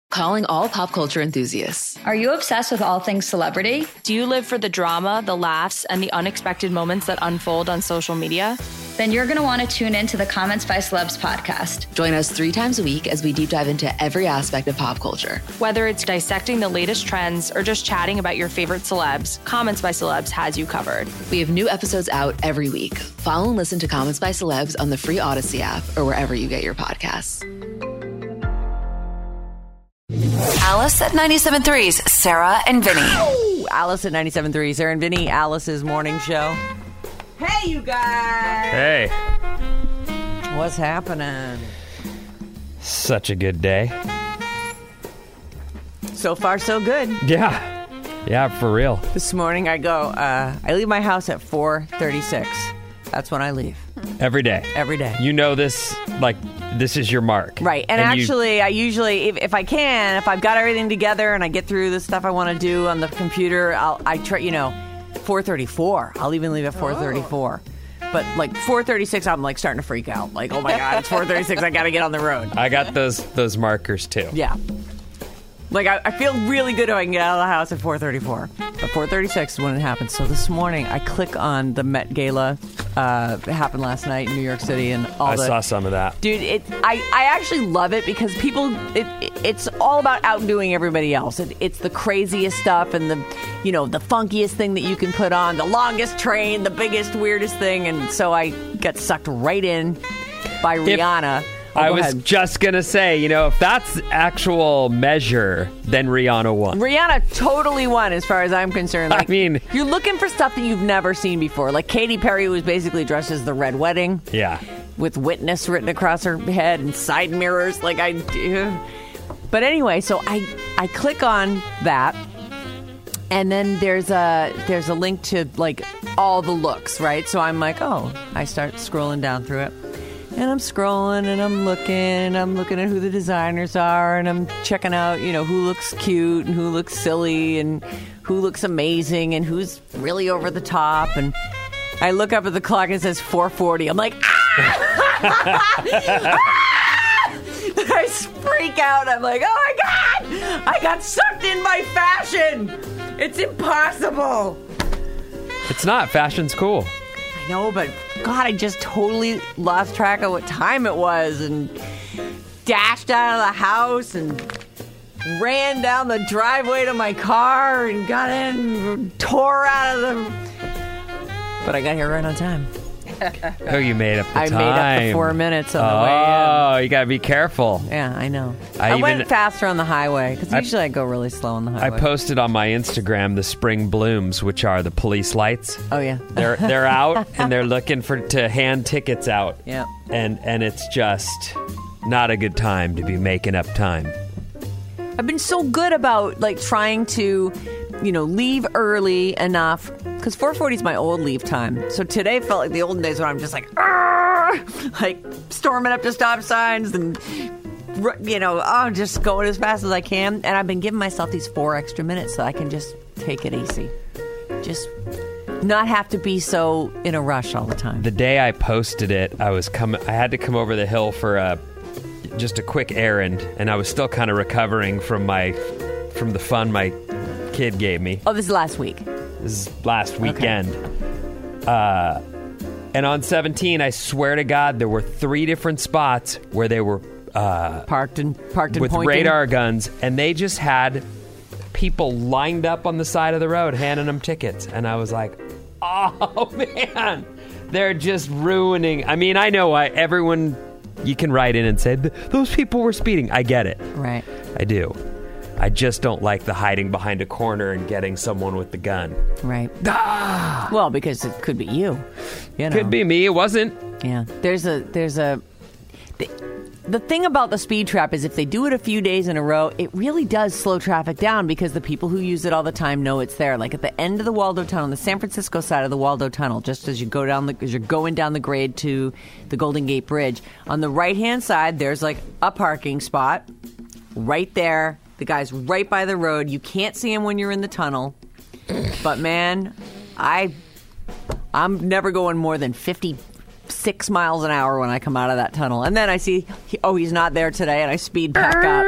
Calling all pop culture enthusiasts. Are you obsessed with all things celebrity? Do you live for the drama, the laughs, and the unexpected moments that unfold on social media? Then you're going to want to tune in to the Comments by Celebs podcast. Join us 3 times a week as we deep dive into every aspect of pop culture. Whether it's dissecting the latest trends or just chatting about your favorite celebs, Comments by Celebs has you covered. We have new episodes out every week. Follow and listen to Comments by Celebs on the free Odyssey app or wherever you get your podcasts. Alice at 97.3's Sarah and Vinny. Oh, Alice at 97.3, Sarah and Vinny, Alice's morning show. Hey, you guys. Hey. What's happening? Such a good day. So far, so good. Yeah. Yeah, for real. This morning, I leave my house at 4:36. That's when I leave. Every day. Every day. You know this, like, this is your mark. Right. And actually, I usually, if I can, if I've got everything together and I get through the stuff I want to do on the computer, I try, 4:34. I'll even leave at 4:34. But, like, 4:36, I'm, like, starting to freak out. Like, oh, my God, it's 4:36. I got to get on the road. I got those markers, too. Yeah. Like, I feel really good if I can get out of the house at 4:34. But 4:36 is when it happens. So this morning, I click on the Met Gala. It happened last night in New York City. And I saw some of that. Dude, I actually love it because people, it's all about outdoing everybody else. It's the craziest stuff and the funkiest thing that you can put on, the longest train, the biggest, weirdest thing. And so I got sucked right in by Rihanna. I was just going to say, if that's actual measure, then Rihanna won. Rihanna totally won as far as I'm concerned. Like, I mean, you're looking for stuff that you've never seen before. Like Katy Perry was basically dressed as the Red Wedding. Yeah. With witness written across her head and side mirrors. But anyway, so I click on that. And then there's a link to like all the looks, right? So I'm like, I start scrolling down through it. And I'm scrolling and I'm looking at who the designers are and I'm checking out, who looks cute and who looks silly and who looks amazing and who's really over the top. And I look up at the clock and it says 4:40. I'm like, I freak out. I'm like, oh my God, I got sucked in by fashion. It's impossible. It's not. Fashion's cool. I know, but God, I just totally lost track of what time it was and dashed out of the house and ran down the driveway to my car and got in and tore out of the... But I got here right on time. Oh, you made up the time. I made up the 4 minutes on the way in. Oh, you got to be careful. Yeah, I know. I went faster on the highway because usually I go really slow on the highway. I posted on my Instagram the spring blooms, which are the police lights. Oh, yeah. They're out and they're looking to hand tickets out. Yeah. And it's just not a good time to be making up time. I've been so good about like trying to, leave early enough because 4:40 is my old leave time. So today felt like the olden days when I'm just like storming up to stop signs and, just going as fast as I can. And I've been giving myself these 4 extra minutes so I can just take it easy. Just not have to be so in a rush all the time. The day I posted it, I had to come over the hill for just a quick errand, and I was still kind of recovering from the fun my kid gave me. Oh, this is last week. This is last weekend. Okay. And on 17, I swear to God, there were 3 different spots where they were parked and with pointing. radar guns, and they just had people lined up on the side of the road handing them tickets, and I was like, oh man, they're just ruining. I mean, I know everyone. You can write in and say, those people were speeding. I get it. Right. I do. I just don't like the hiding behind a corner and getting someone with the gun. Right. Ah! Well, because it could be you. Could be me. It wasn't. Yeah. The thing about the speed trap is if they do it a few days in a row, it really does slow traffic down because the people who use it all the time know it's there. Like at the end of the Waldo Tunnel, the San Francisco side of the Waldo Tunnel, just as you go down as you're going down the grade to the Golden Gate Bridge, on the right-hand side, there's like a parking spot right there. The guy's right by the road. You can't see him when you're in the tunnel. But man, I'm never going more than 56 miles an hour when I come out of that tunnel. And then I see, he's not there today, and I speed back up.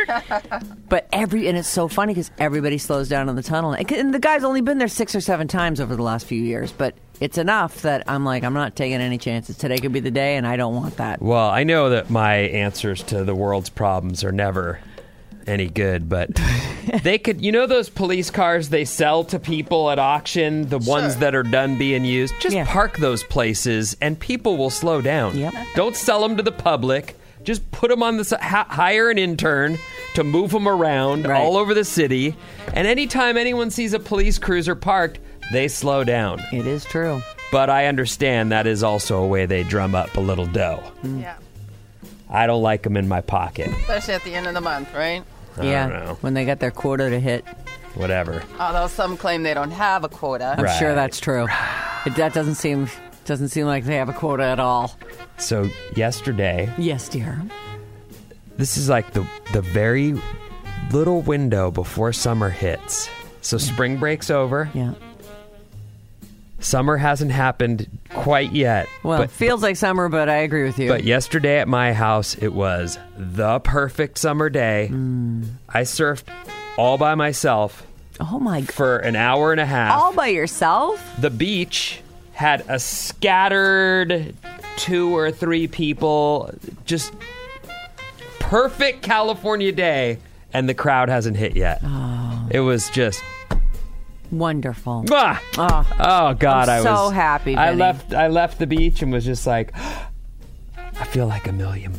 But and it's so funny because everybody slows down in the tunnel. And the guy's only been there 6 or 7 times over the last few years, but it's enough that I'm like, I'm not taking any chances. Today could be the day, and I don't want that. Well, I know that my answers to the world's problems are never any good, but they could, those police cars they sell to people at auction, the ones that are done being used, just park those places and people will slow down. Yep. Don't sell them to the public. Just put them on the hire an intern to move them around all over the city. And anytime anyone sees a police cruiser parked, they slow down. It is true. But I understand that is also a way they drum up a little dough. Yeah. I don't like them in my pocket. Especially at the end of the month, right? I don't know. When they got their quota to hit. Whatever. Although some claim they don't have a quota. I'm sure that's true. That doesn't seem like they have a quota at all. So yesterday... Yes, dear. This is like the very little window before summer hits. So spring break's over. Yeah. Summer hasn't happened quite yet. Well, it feels like summer, but I agree with you. But yesterday at my house, it was the perfect summer day. I surfed all by myself. Oh, my God. For an hour and a half. All by yourself? The beach had a scattered 2 or 3 people. Just perfect California day. And the crowd hasn't hit yet. Oh. It was just... wonderful. Oh God, I'm so happy, Benny. I left the beach and was just like, I feel like $1 million.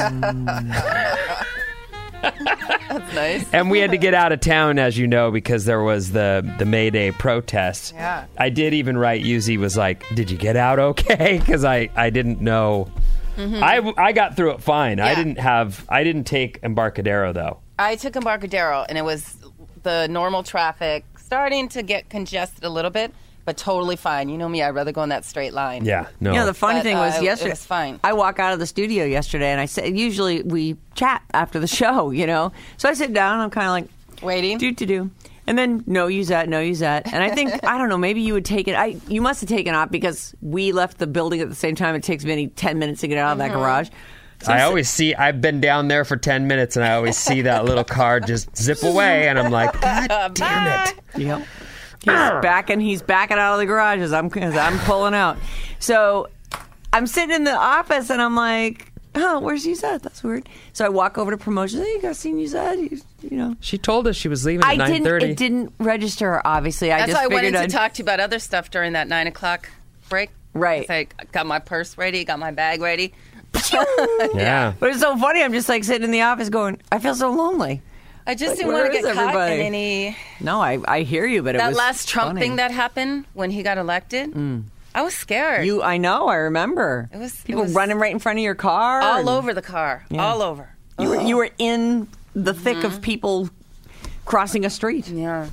That's nice. And we had to get out of town, as you know, because there was the May Day protest. Yeah. I did even write Yuzi was like, did you get out okay? Because I didn't know. Mm-hmm. I got through it fine. Yeah. I didn't take Embarcadero though. I took Embarcadero and it was the normal traffic. Starting to get congested a little bit, but totally fine. You know me, I'd rather go in that straight line. Yeah, no. The funny thing was yesterday, it was fine. I walk out of the studio yesterday and I said, usually we chat after the show, So I sit down and I'm kind of like, waiting. Do. And then, no, use that. And I think, I don't know, maybe you would take it. You must have taken off because we left the building at the same time. It takes Vinny 10 minutes to get out of that garage. So I always see, I've been down there for 10 minutes and I always see that little car just zip away and I'm like, God damn it. Yep. He's backing out of the garage as I'm pulling out. So I'm sitting in the office and I'm like, oh, where's Yuzette? That's weird. So I walk over to promotions. Hey, you guys seen Yuzette? She told us she was leaving at 9:30. It didn't register, obviously. That's why I went in to talk to you about other stuff during that 9 o'clock break. Right. I got my purse ready, got my bag ready. Yeah. But it's so funny. I'm just like sitting in the office going, I feel so lonely. I just didn't want to get caught in any... No, I hear you, but it was that last Trump funny. thing that happened when he got elected, I was scared. I know, I remember. It was people running right in front of your car. All over the car. Yeah. All over. You were in the thick of people crossing a street. Yeah.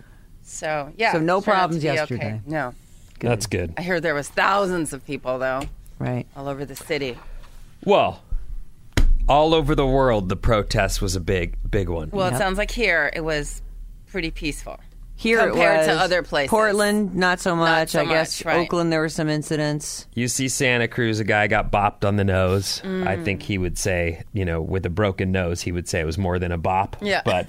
So, yeah. So no problems yesterday. Okay. No. Good. That's good. I heard there was thousands of people, though. Right. All over the city. Well, all over the world, the protest was a big one. Well, it sounds like here it was pretty peaceful. Here compared it was. To other places. Portland, not so much. Not so I guess much, right. Oakland, there were some incidents. You see Santa Cruz, a guy got bopped on the nose. I think he would say, with a broken nose, he would say it was more than a bop. Yeah. But,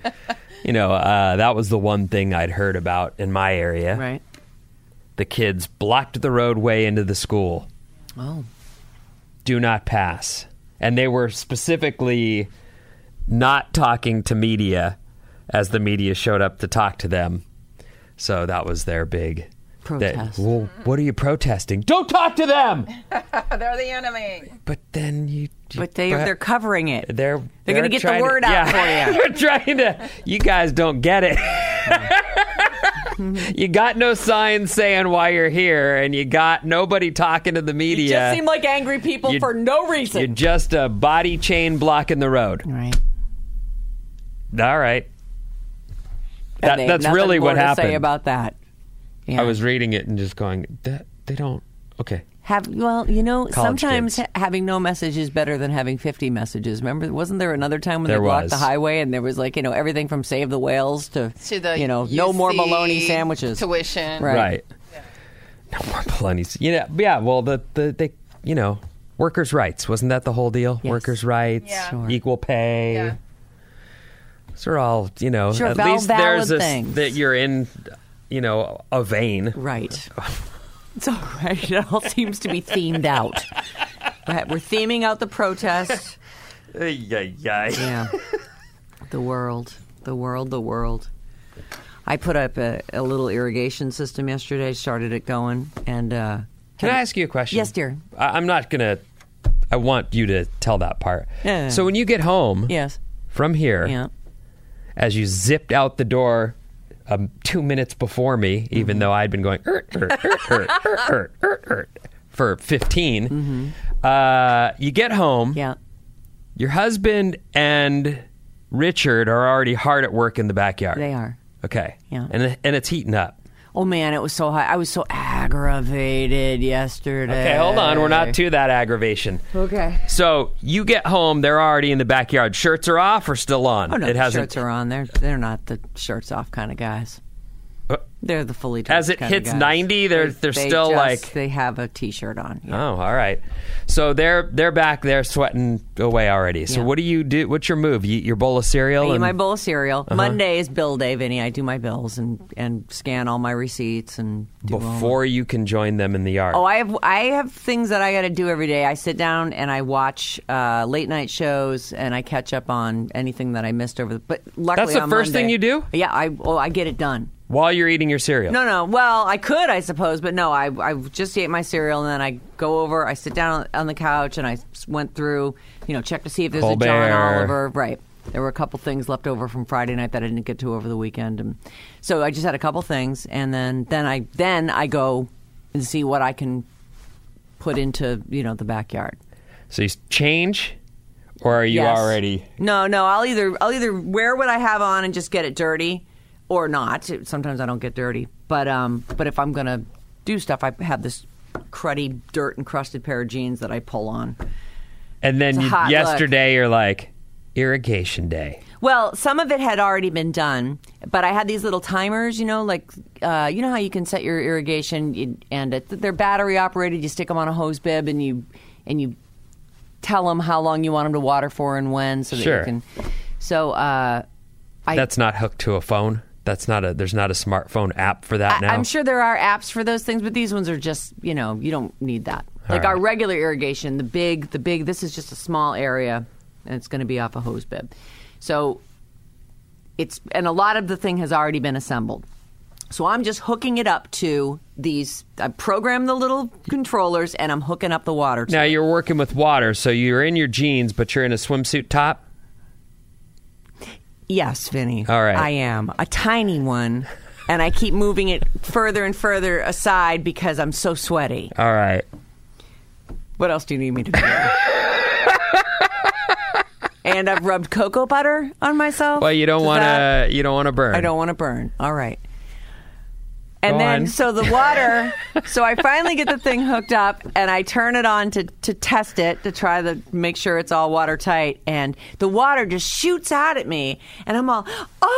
that was the one thing I'd heard about in my area. Right. The kids blocked the roadway into the school. Oh. Do not pass. And they were specifically not talking to media as the media showed up to talk to them. So that was their big protest. Well, what are you protesting? Don't talk to them! They're the enemy. But then But they're covering it. They're going to get the word out for you. They're trying to... You guys don't get it. You got no signs saying why you're here, and you got nobody talking to the media. You just seem like angry people for no reason. You're just a body chain blocking the road. Right. All right. That's really what happened. To say about that. Yeah. I was reading it and just going, they don't... Okay. Sometimes kids. having no message is better than having 50 messages. Remember, wasn't there another time when There they blocked was. the highway and there was everything from Save the Whales to the no more bologna sandwiches. Tuition. Right. Yeah. No more bologna. Yeah. Well, the workers' rights, wasn't that the whole deal? Yes. Workers' rights, Yeah. Sure. equal pay. Yeah. Those are all, Sure, at least valid there's this, things. that you're in, a vein. Right. It's all right. It all seems to be themed out. We're theming out the protest. Yeah. The world. I put up a little irrigation system yesterday, started it going, and... Can I ask you a question? Yes, dear. I'm not going to... I want you to tell that part. Yeah. So when you get home Yes. from here, Yeah. as you zipped out the door 2 minutes before me, even though I'd been going for 15, you get home. Yeah. Your husband and Richard are already hard at work in the backyard. They are. Okay. Yeah. And it's heating up. Oh, man, it was so hot. I was so aggravated yesterday. Okay, hold on. We're not to that aggravation. Okay. So you get home, they're already in the backyard. Shirts are off or still on? Oh, no, the shirts are on. They're not the shirts off kind of guys. They're the fully dressed As it kind of hits guys. 90, they're still They have a T-shirt on. Yeah. Oh, all right. So they're back there sweating away already. So Yeah. what do you do? What's your move? You eat your bowl of cereal? I eat and- my bowl of cereal. Monday is bill day, Vinny. I do my bills and scan all my receipts and do all before you can join them in the yard. Oh, I have things that I got to do every day. I sit down and I watch late night shows and I catch up on anything that I missed over. But luckily, That's the on first thing Monday- you do? Yeah, I get it done. While you're eating your cereal? No. Well, I could, I suppose, but no. I just ate my cereal and then I go over. I sit down on the couch and I went through, check to see if there's a John Colbert. Oliver. Right. There were a couple things left over from Friday night that I didn't get to over the weekend, and so I just had a couple things, and then I go and see what I can put into the backyard. So you change, or are you Yes. already? No. I'll either wear what I have on and just get it dirty, or not. Sometimes I don't get dirty, but if I'm gonna do stuff, I have this cruddy, dirt encrusted pair of jeans that I pull on. And then It's a hot yesterday you're like, irrigation day. Well, some of it had already been done, but I had these little timers, like how you can set your irrigation, and they're battery operated. You stick them on a hose bib, and you tell them how long you want them to water for and when, so that Sure. you can. So That's not hooked to a phone. There's not a smartphone app for that now. I'm sure there are apps for those things, but these ones are just, you don't need that. Like our regular irrigation, the big, this is just a small area, and it's going to be off a hose bib. So and a lot of the thing has already been assembled. So I'm just hooking it up to these, I programmed the little controllers, and I'm hooking up the water to Now it. you're working with water, so you're in your jeans, but you're in a swimsuit top? Yes, Vinny. All right. I am. A tiny one, and I keep moving it further and further aside because I'm so sweaty. All right. What else do you need me to do? And I've rubbed cocoa butter on myself. Well, you don't want to burn. I don't want to burn. All right. And Go then, on. so the water, so I finally get the thing hooked up and I turn it on to test it, to try to make sure it's all watertight. And the water just shoots out at me. And I'm all,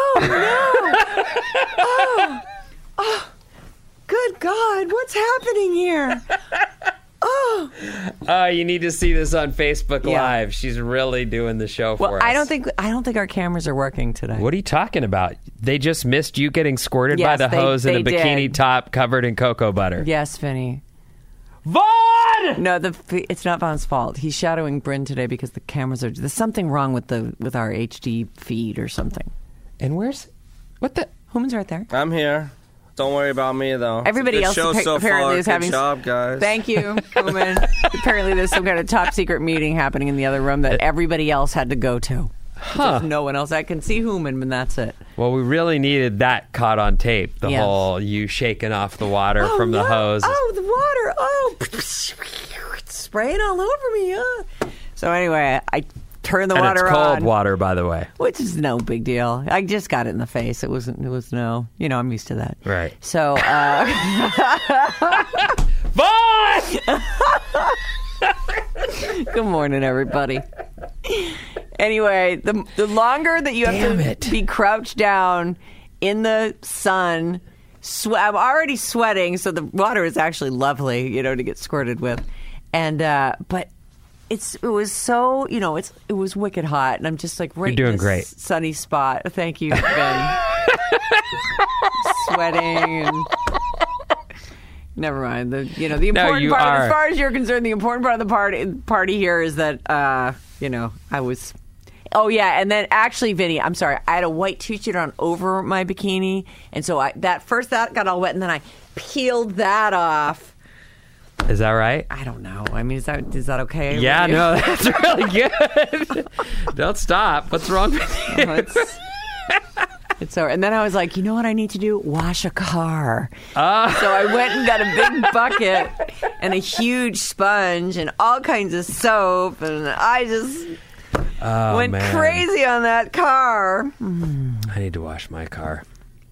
oh, no. Oh, good God, what's happening here? Oh. You need to see this on Facebook Yeah. Live. She's really doing the show Well, for us. I don't think our cameras are working today. What are you talking about? They just missed you getting squirted by Yes, the hose in a they bikini did. top covered in cocoa butter. Yes, Vinny. Vaughn! No, it's not Vaughn's fault. He's shadowing Bryn today because the cameras are. There's something wrong with our HD feed or something. And what the? Human's right there. I'm here. Don't worry about me, though. Everybody Good else show so apparently far. is Good having. job, guys. Thank you, Human. Apparently, there's some kind of top secret meeting happening in the other room that everybody else had to go to. Huh. There's no one else. I can see Human, and that's it. Well, we really needed that caught on tape. The Yes. whole you shaking off the water from the hose. Oh, the water. Oh, it's spraying all over me. So anyway, I turned the and water it's cold on. water, by the way. Which is no big deal. I just got it in the face. It was no, I'm used to that. Right. So, Vaughn! good morning, everybody. Anyway, the longer that you have to be crouched down in the sun, I'm already sweating, so the water is actually lovely, to get squirted with. And but it was so, it was wicked hot, and I'm just like right You're doing in this great. sunny spot. Thank you, Ben. Sweating and never mind. The important part, as far as you're concerned, the important part of the party here is that I was. Oh yeah, and then actually, Vinny, I'm sorry, I had a white t-shirt on over my bikini, and so that got all wet, and then I peeled that off. Is that right? I don't know. I mean, is that okay? Yeah, no, that's really good. Don't stop. What's wrong with you? It's over. And then I was like, you know what I need to do? Wash a car. So I went and got a big bucket and a huge sponge and all kinds of soap, and I just went crazy on that car. I need to wash my car.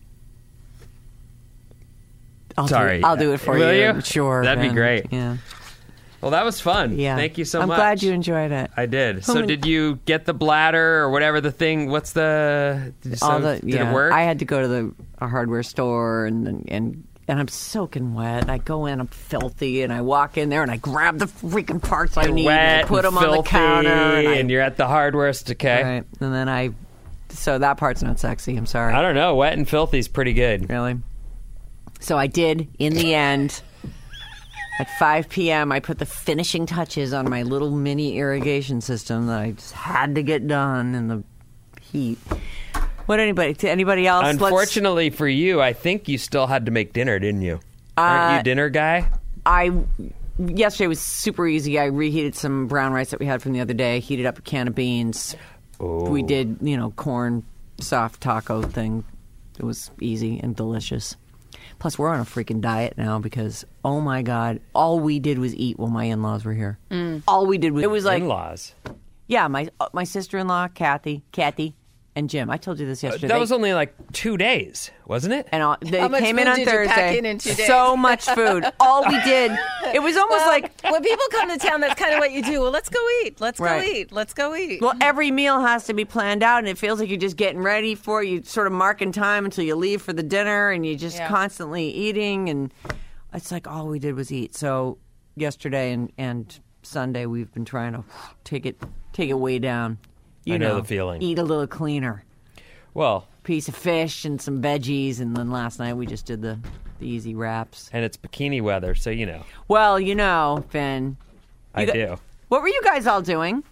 I'll do it for Will you. Sure. That'd be Ben. great. Yeah. Well, that was fun. Yeah. Thank you so I'm much. glad you enjoyed it. I did. So did you get the bladder or whatever the thing? What's the... Did it work? I had to go to a hardware store and I'm soaking wet. I go in, I'm filthy, and I walk in there and I grab the freaking parts I need wet and I put them and on the counter. and you're at the hardware store. Okay. Right. And then so that part's not sexy. I'm sorry. I don't know. Wet and filthy is pretty good. Really? So I did, in the end, at 5 p.m., I put the finishing touches on my little mini irrigation system that I just had to get done in the heat. To anybody else? Unfortunately for you, I think you still had to make dinner, didn't you? Aren't you a dinner guy? Yesterday was super easy. I reheated some brown rice that we had from the other day, heated up a can of beans. Oh. We did, corn soft taco thing. It was easy and delicious. Plus, we're on a freaking diet now because, oh my God, all we did was eat while my in-laws were here. All we did was... It was like... In-laws? Yeah, my sister-in-law, Kathy, and Jim. I told you this yesterday. That was only like 2 days, wasn't it? And they How much came food in on did you Thursday. pack in 2 days? So much food. All we did, it was almost like... when people come to town, that's kind of what you do. Well, let's go eat. Let's go eat. Well, every meal has to be planned out, and it feels like you're just getting ready for it. You sort of marking time until you leave for the dinner, and you're just constantly eating, and it's like all we did was eat. So yesterday and Sunday, we've been trying to take it way down. I know the feeling. Eat a little cleaner. Well, piece of fish and some veggies, and then last night we just did the easy wraps. And it's bikini weather, so you know. Well, Finn. I do. What were you guys all doing?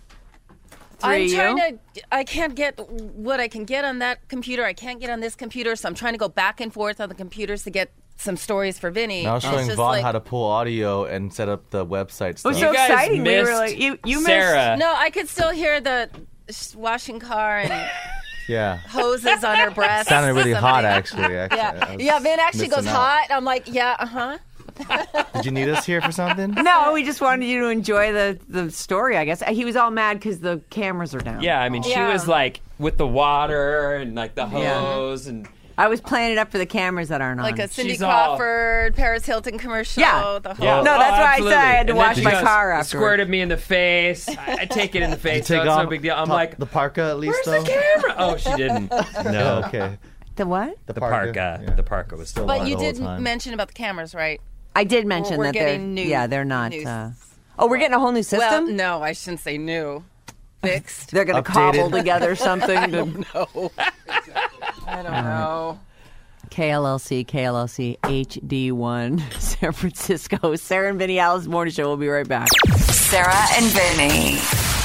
I can't get what I can get on that computer. I can't get on this computer, so I'm trying to go back and forth on the computers to get some stories for Vinny. I was showing Vaughn how to pull audio and set up the website stuff. It was so exciting. We were like, you Sarah. No, I could still hear the washing car and hoses on her breast. Sounded really hot, actually. Yeah, Vin actually goes hot. I'm like, yeah, uh-huh. Did you need us here for something? No, we just wanted you to enjoy the story, I guess. He was all mad because the cameras are down. Yeah, I mean, she was like with the water and like the hose and... I was playing it up for the cameras that aren't on. Like a Cindy Crawford, Paris Hilton commercial. Yeah. The whole No, that's why I said I had to wash my car after. Squirted me in the face. I take it in the face, so it's no big deal. I'm like... The parka, at least, where's the camera? Oh, she didn't. No. Okay. The what? The parka. Yeah. The parka was still on. But you did mention about the cameras, right? I did mention that they're new. Yeah, they're not. We're getting a whole new system? Well, no, I shouldn't say new. Fixed. They're going to cobble together something. I don't know. I don't know. KLLC, HD1, San Francisco. Sarah and Vinny Alice Morning Show. We'll be right back. Sarah and Vinny.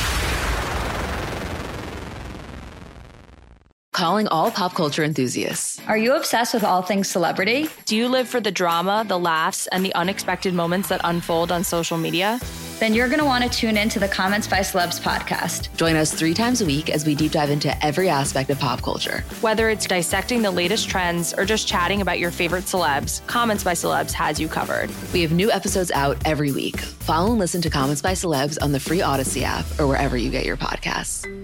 Calling all pop culture enthusiasts. Are you obsessed with all things celebrity? Do you live for the drama, the laughs, and the unexpected moments that unfold on social media? Then you're going to want to tune in to the Comments by Celebs podcast. Join us 3 times a week as we deep dive into every aspect of pop culture. Whether it's dissecting the latest trends or just chatting about your favorite celebs, Comments by Celebs has you covered. We have new episodes out every week. Follow and listen to Comments by Celebs on the free Odyssey app or wherever you get your podcasts.